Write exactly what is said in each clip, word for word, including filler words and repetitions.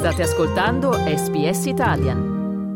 State ascoltando S B S Italian.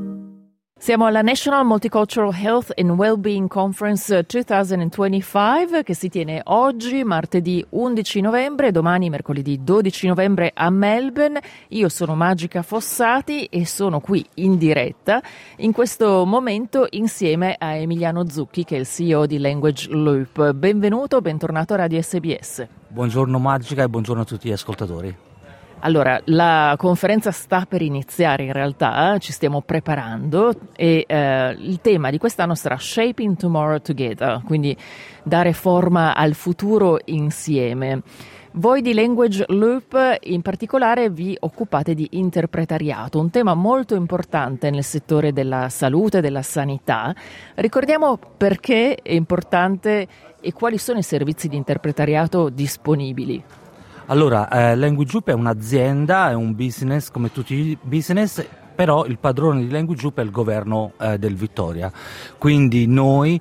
Siamo alla National Multicultural Health and Wellbeing Conference duemilaventicinque che si tiene oggi, martedì undici novembre, domani mercoledì dodici novembre a Melbourne. Io sono Magica Fossati e sono qui in diretta in questo momento insieme a Emiliano Zucchi, che è il C E O di Language Loop. Benvenuto, bentornato a Radio S B S. Buongiorno Magica e buongiorno a tutti gli ascoltatori. Allora, la conferenza sta per iniziare in realtà, eh? Ci stiamo preparando e eh, il tema di quest'anno sarà Shaping Tomorrow Together, quindi dare forma al futuro insieme. Voi di Language Loop in particolare vi occupate di interpretariato, un tema molto importante nel settore della salute e della sanità. Ricordiamo perché è importante e quali sono i servizi di interpretariato disponibili. Allora, eh, Language Loop è un'azienda, è un business come tutti i business, però il padrone di Language Loop è il governo eh, del Victoria, quindi noi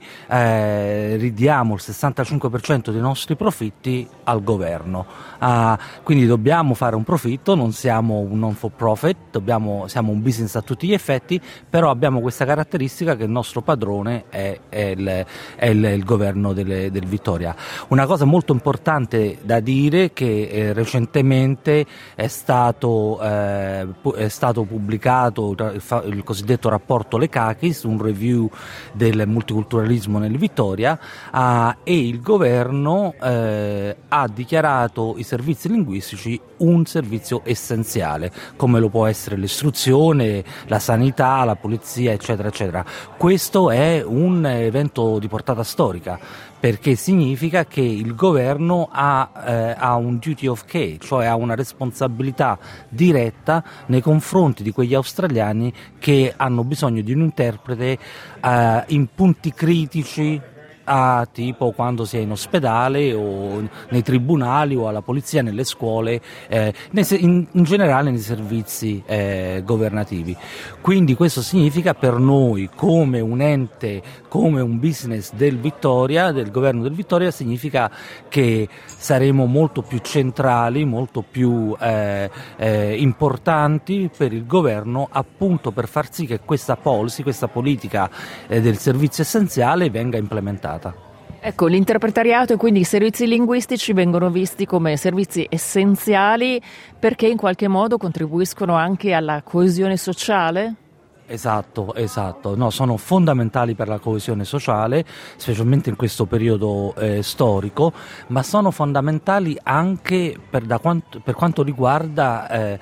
eh, ridiamo il sessantacinque per cento dei nostri profitti al governo, uh, quindi dobbiamo fare un profitto, non siamo un non for profit, dobbiamo, siamo un business a tutti gli effetti, però abbiamo questa caratteristica che il nostro padrone è, è, il, è il, il governo delle, del Victoria. Una cosa molto importante da dire è che eh, recentemente è stato, eh, è stato pubblicato il cosiddetto rapporto Lekakis, un review del multiculturalismo nel Victoria, uh, e il governo uh, ha dichiarato i servizi linguistici un servizio essenziale, come lo può essere l'istruzione, la sanità, la polizia, eccetera, eccetera. Questo è un evento di portata storica, perché significa che il governo ha, eh, ha un duty of care, cioè ha una responsabilità diretta nei confronti di quegli australiani che hanno bisogno di un interprete eh, in punti critici, a tipo quando si è in ospedale o nei tribunali o alla polizia, nelle scuole, eh, in, in generale nei servizi eh, governativi. Quindi questo significa per noi, come un ente, come un business del Victoria, del governo del Victoria, significa che saremo molto più centrali, molto più eh, eh, importanti per il governo, appunto per far sì che questa policy, questa politica eh, del servizio essenziale venga implementata. Ecco, l'interpretariato e quindi i servizi linguistici vengono visti come servizi essenziali perché in qualche modo contribuiscono anche alla coesione sociale? Esatto, esatto, no, sono fondamentali per la coesione sociale, specialmente in questo periodo eh, storico, ma sono fondamentali anche per, da quanto, per quanto riguarda eh,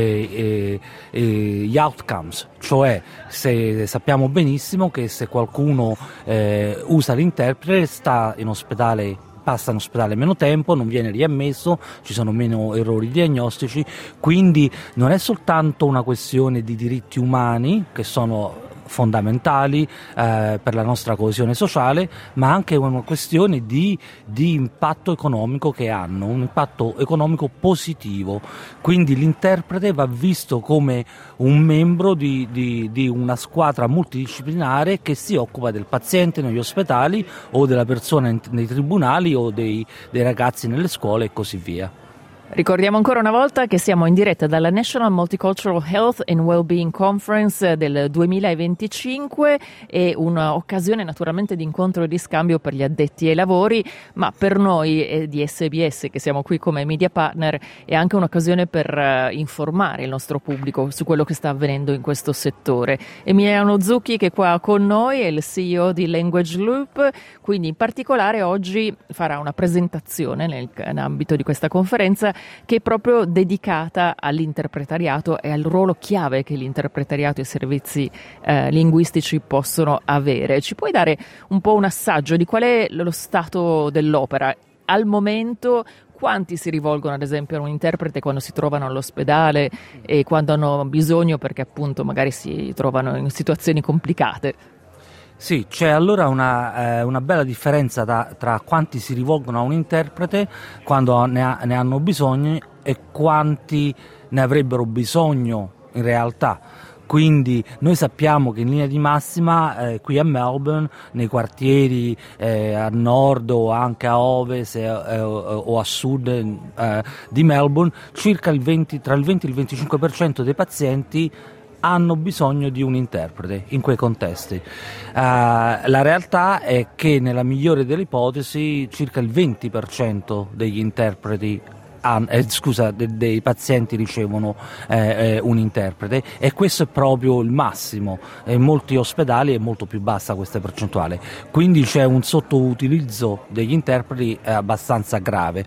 eh, eh, gli outcomes, cioè se sappiamo benissimo che se qualcuno eh, usa l'interprete sta in ospedale, passa in ospedale meno tempo, non viene riammesso, ci sono meno errori diagnostici, quindi non è soltanto una questione di diritti umani che sono fondamentali eh, per la nostra coesione sociale, ma anche una questione di, di impatto economico che hanno, un impatto economico positivo. Quindi l'interprete va visto come un membro di, di, di una squadra multidisciplinare che si occupa del paziente negli ospedali o della persona in, nei tribunali o dei, dei ragazzi nelle scuole e così via. Ricordiamo ancora una volta che siamo in diretta dalla National Multicultural Health and Wellbeing Conference del duemilaventicinque, è un'occasione naturalmente di incontro e di scambio per gli addetti ai lavori, ma per noi di S B S, che siamo qui come media partner, è anche un'occasione per informare il nostro pubblico su quello che sta avvenendo in questo settore. Emiliano Zucchi, che è qua con noi, è il C E O di Language Loop, quindi in particolare oggi farà una presentazione nell'ambito di questa conferenza che è proprio dedicata all'interpretariato e al ruolo chiave che l'interpretariato e i servizi eh, linguistici possono avere. Ci puoi dare un po' un assaggio di qual è lo stato dell'opera? Al momento quanti si rivolgono ad esempio a un interprete quando si trovano all'ospedale e quando hanno bisogno perché appunto magari si trovano in situazioni complicate? Sì, c'è allora una, eh, una bella differenza da, tra quanti si rivolgono a un interprete quando ne, ha, ne hanno bisogno e quanti ne avrebbero bisogno in realtà. quindi noi sappiamo che in linea di massima eh, qui a Melbourne, nei quartieri eh, a nord o anche a ovest eh, eh, o a sud eh, di Melbourne, circa il venti, tra il venti e il venticinque per cento dei pazienti hanno bisogno di un interprete in quei contesti. Uh, la realtà è che nella migliore delle ipotesi circa il venti per cento degli interpreti Eh, scusa, de, dei pazienti ricevono eh, eh, un interprete, e questo è proprio il massimo. In molti ospedali è molto più bassa questa percentuale, quindi c'è un sottoutilizzo degli interpreti eh, abbastanza grave,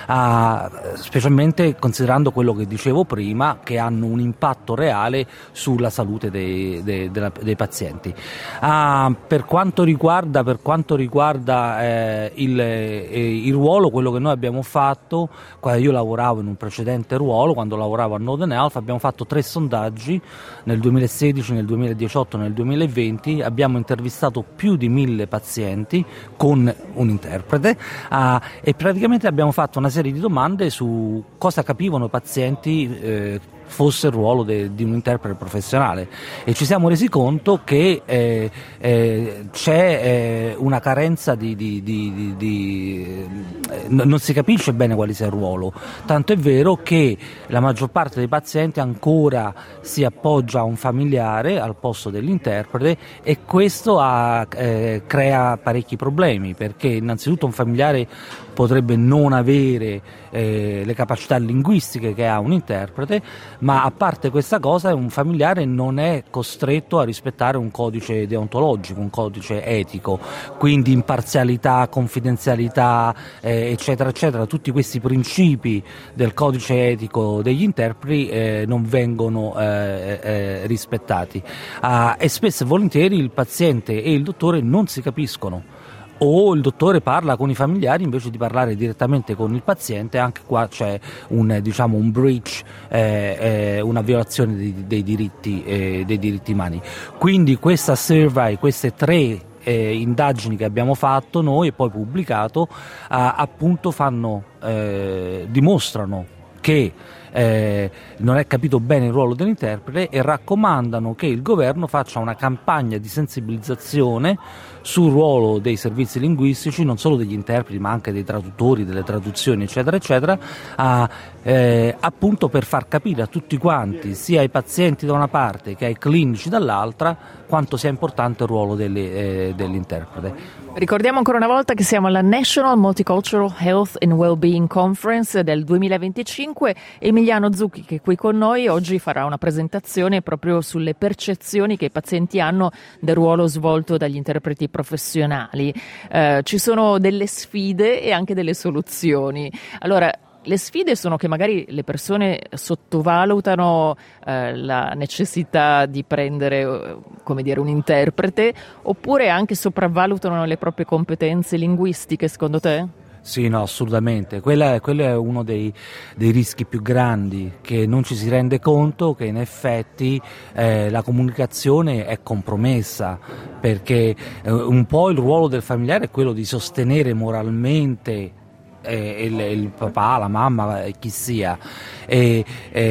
uh, specialmente considerando quello che dicevo prima, che hanno un impatto reale sulla salute dei, dei, dei, dei pazienti. Uh, per quanto riguarda, per quanto riguarda eh, il, eh, il ruolo, quello che noi abbiamo fatto, io lavoravo in un precedente ruolo, quando lavoravo a Northern Health, abbiamo fatto tre sondaggi nel duemilasedici, nel duemiladiciotto e nel duemilaventi, abbiamo intervistato più di mille pazienti con un interprete uh, e praticamente abbiamo fatto una serie di domande su cosa capivano i pazienti eh, fosse il ruolo de, di un interprete professionale, e ci siamo resi conto che eh, eh, c'è eh, una carenza di, di, di, di, di eh, non si capisce bene quale sia il ruolo, tanto è vero che la maggior parte dei pazienti ancora si appoggia a un familiare al posto dell'interprete, e questo ha, eh, crea parecchi problemi, perché innanzitutto un familiare potrebbe non avere eh, le capacità linguistiche che ha un interprete, ma a parte questa cosa un familiare non è costretto a rispettare un codice deontologico, un codice etico, quindi imparzialità, confidenzialità, eh, eccetera eccetera, tutti questi principi del codice etico degli interpreti eh, non vengono eh, eh, rispettati uh, e spesso e volentieri il paziente e il dottore non si capiscono, o il dottore parla con i familiari invece di parlare direttamente con il paziente. Anche qua c'è un, diciamo, un breach, eh, eh, una violazione dei, dei, diritti, eh, dei diritti umani. Quindi questa survey, queste tre eh, indagini che abbiamo fatto noi e poi pubblicato, eh, appunto fanno, eh, dimostrano che Eh, non è capito bene il ruolo dell'interprete, e raccomandano che il governo faccia una campagna di sensibilizzazione sul ruolo dei servizi linguistici, non solo degli interpreti ma anche dei traduttori, delle traduzioni eccetera eccetera, a, eh, appunto per far capire a tutti quanti, sia ai pazienti da una parte che ai clinici dall'altra, quanto sia importante il ruolo delle, eh, dell'interprete. Ricordiamo ancora una volta che siamo alla National Multicultural Health and Wellbeing Conference del duemilaventicinque. Emiliano Zucchi, che è qui con noi, oggi farà una presentazione proprio sulle percezioni che i pazienti hanno del ruolo svolto dagli interpreti professionali. Eh, ci sono delle sfide e anche delle soluzioni. Allora, le sfide sono che magari le persone sottovalutano eh, la necessità di prendere, eh, come dire, un interprete, oppure anche sopravvalutano le proprie competenze linguistiche, secondo te? Sì, no, assolutamente. Quella, quello è uno dei, dei rischi più grandi, che non ci si rende conto che in effetti eh, la comunicazione è compromessa, perché eh, un po' il ruolo del familiare è quello di sostenere moralmente eh, il, il papà, la mamma, chi sia. E,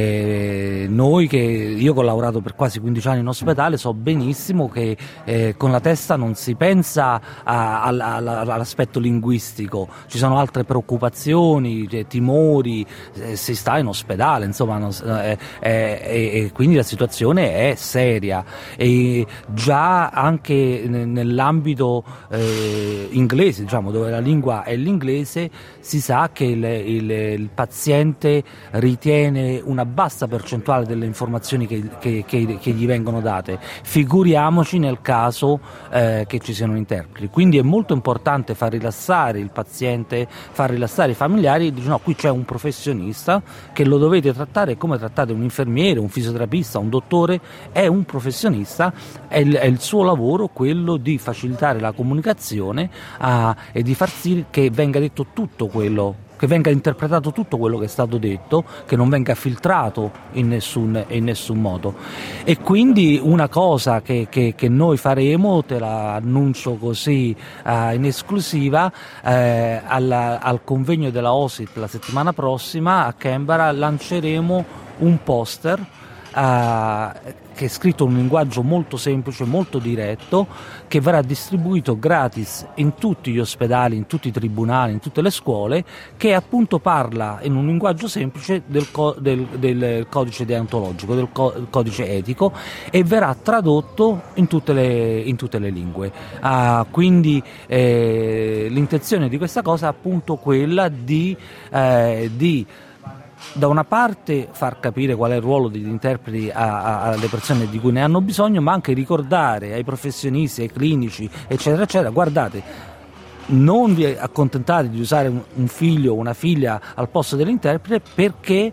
e noi che io che ho lavorato per quasi quindici anni in ospedale so benissimo che eh, con la testa non si pensa a, a, a, all'aspetto linguistico, ci sono altre preoccupazioni, cioè, timori, eh, si sta in ospedale, insomma, non, eh, eh, e quindi la situazione è seria, e già anche nell'ambito eh, inglese, diciamo, dove la lingua è l'inglese, si sa che il, il, il paziente ritiene una bassa percentuale delle informazioni che, che, che, che gli vengono date, figuriamoci nel caso eh, che ci siano interpreti. Quindi è molto importante far rilassare il paziente, far rilassare i familiari, e dice no, qui c'è un professionista che lo dovete trattare come trattate un infermiere, un fisioterapista, un dottore, è un professionista, è il, è il suo lavoro quello di facilitare la comunicazione uh, e di far sì che venga detto tutto quello, che venga interpretato tutto quello che è stato detto, che non venga filtrato in nessun, in nessun modo. E quindi una cosa che, che, che noi faremo, te la annuncio così uh, in esclusiva, eh, alla, al convegno della O S I T la settimana prossima a Canberra lanceremo un poster uh, che è scritto in un linguaggio molto semplice, molto diretto, che verrà distribuito gratis in tutti gli ospedali, in tutti i tribunali, in tutte le scuole, che appunto parla in un linguaggio semplice del, co- del, del codice deontologico, del co- codice etico, e verrà tradotto in tutte le, in tutte le lingue. Uh, quindi eh, l'intenzione di questa cosa è appunto quella di, eh, di da una parte far capire qual è il ruolo degli interpreti a, a, alle persone di cui ne hanno bisogno, ma anche ricordare ai professionisti, ai clinici, eccetera, eccetera, guardate, non vi accontentate di usare un, un figlio o una figlia al posto dell'interprete, perché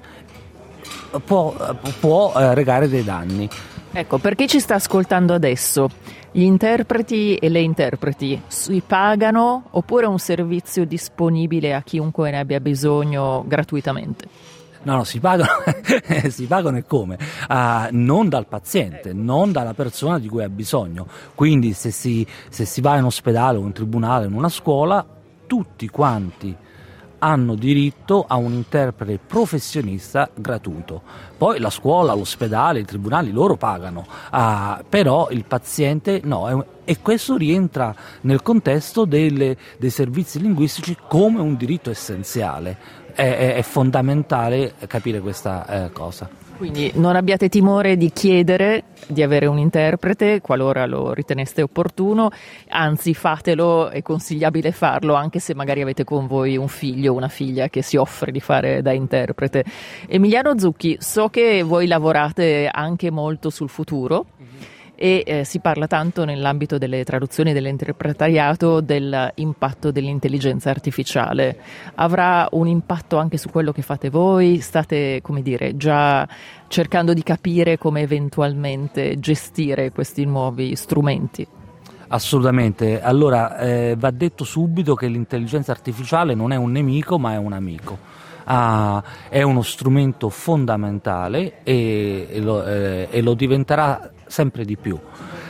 può, può eh, recare dei danni. Ecco, per chi ci sta ascoltando adesso, gli interpreti e le interpreti si pagano oppure è un servizio disponibile a chiunque ne abbia bisogno gratuitamente? No, no, si pagano, si pagano e come? Uh, non dal paziente, non dalla persona di cui ha bisogno. Quindi se si, se si va in ospedale o in tribunale, in una scuola, tutti quanti hanno diritto a un interprete professionista gratuito. Poi la scuola, l'ospedale, i tribunali, loro pagano, uh, però il paziente no, è, e questo rientra nel contesto delle, dei servizi linguistici come un diritto essenziale. È, è, è fondamentale capire questa eh, cosa. Quindi non abbiate timore di chiedere di avere un interprete qualora lo riteneste opportuno, anzi fatelo, è consigliabile farlo anche se magari avete con voi un figlio o una figlia che si offre di fare da interprete. Emiliano Zucchi, so che voi lavorate anche molto sul futuro. E eh, si parla tanto nell'ambito delle traduzioni e dell'interpretariato dell'impatto dell'intelligenza artificiale. Avrà un impatto anche su quello che fate voi? State, come dire, già cercando di capire come eventualmente gestire questi nuovi strumenti? Assolutamente. Allora, eh, va detto subito che l'intelligenza artificiale non è un nemico, ma è un amico. Ah, è uno strumento fondamentale e, e, lo, eh, e lo diventerà sempre di più.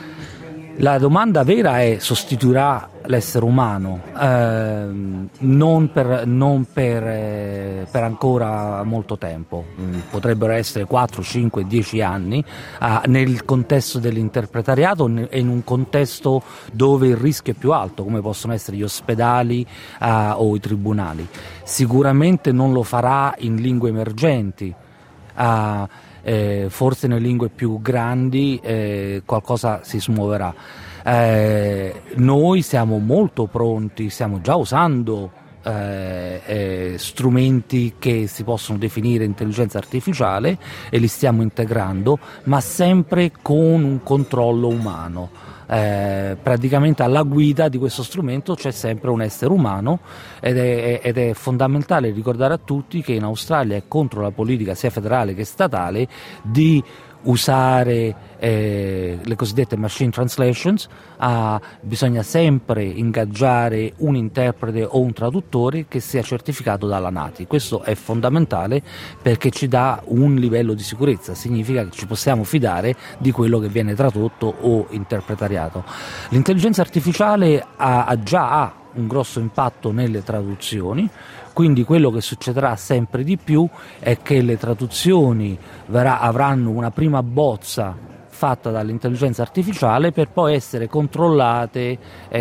La domanda vera è: sostituirà l'essere umano? Eh, non per, non per, eh, per ancora molto tempo, mm, potrebbero essere quattro, cinque, dieci anni eh, nel contesto dell'interpretariato e in un contesto dove il rischio è più alto, come possono essere gli ospedali eh, o i tribunali. Sicuramente non lo farà in lingue emergenti. Eh, Eh, forse nelle lingue più grandi eh, qualcosa si smuoverà. Eh, noi siamo molto pronti, stiamo già usando eh, eh, strumenti che si possono definire intelligenza artificiale e li stiamo integrando, ma sempre con un controllo umano. Eh, praticamente alla guida di questo strumento c'è sempre un essere umano ed è, ed è fondamentale ricordare a tutti che in Australia è contro la politica sia federale che statale di usare eh, le cosiddette machine translations. Ah, bisogna sempre ingaggiare un interprete o un traduttore che sia certificato dalla Nati. Questo è fondamentale perché ci dà un livello di sicurezza, significa che ci possiamo fidare di quello che viene tradotto o interpretariato. L'intelligenza artificiale ha, ha già ha un grosso impatto nelle traduzioni, quindi quello che succederà sempre di più è che le traduzioni verrà, avranno una prima bozza fatta dall'intelligenza artificiale per poi essere controllate e,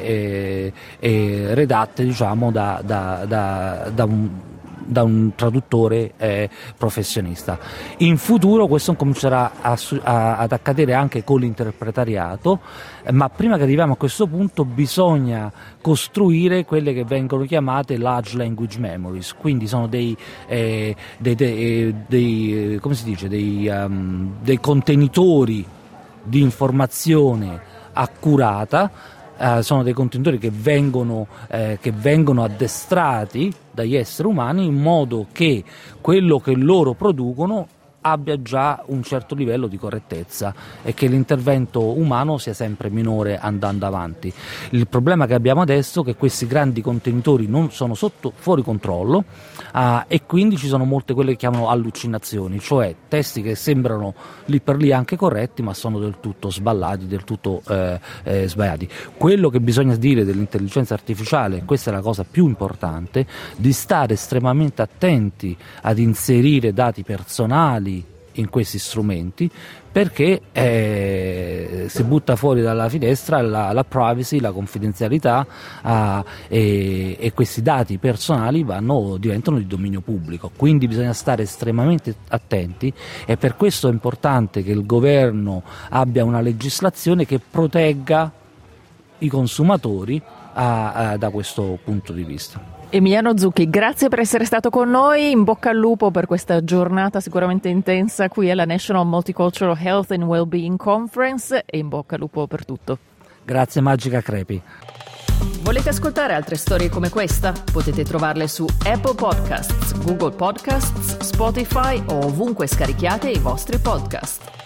e, e redatte, diciamo, da, da, da, da un da un traduttore eh, professionista. In futuro questo comincerà a, a, ad accadere anche con l'interpretariato, eh, ma prima che arriviamo a questo punto bisogna costruire quelle che vengono chiamate large language memories, quindi sono dei, eh, dei, dei, dei come si dice, dei, um, dei contenitori di informazione accurata. Uh, sono dei contenitori che vengono, eh, che vengono addestrati dagli esseri umani in modo che quello che loro producono abbia già un certo livello di correttezza e che l'intervento umano sia sempre minore andando avanti. Il problema che abbiamo adesso è che questi grandi contenitori non sono sotto, fuori controllo uh, e quindi ci sono molte quelle che chiamano allucinazioni, cioè testi che sembrano lì per lì anche corretti ma sono del tutto sballati, del tutto eh, eh, sbagliati. Quello che bisogna dire dell'intelligenza artificiale, questa è la cosa più importante, di stare estremamente attenti ad inserire dati personali in questi strumenti, perché eh, si butta fuori dalla finestra la, la privacy, la confidenzialità eh, e, e questi dati personali vanno, diventano di dominio pubblico, quindi bisogna stare estremamente attenti, e per questo è importante che il governo abbia una legislazione che protegga i consumatori a, a, da questo punto di vista. Emiliano Zucchi, grazie per essere stato con noi, in bocca al lupo per questa giornata sicuramente intensa qui alla National Multicultural Health and Wellbeing Conference, e in bocca al lupo per tutto. Grazie Magica Crepi. Volete ascoltare altre storie come questa? Potete trovarle su Apple Podcasts, Google Podcasts, Spotify o ovunque scarichiate i vostri podcast.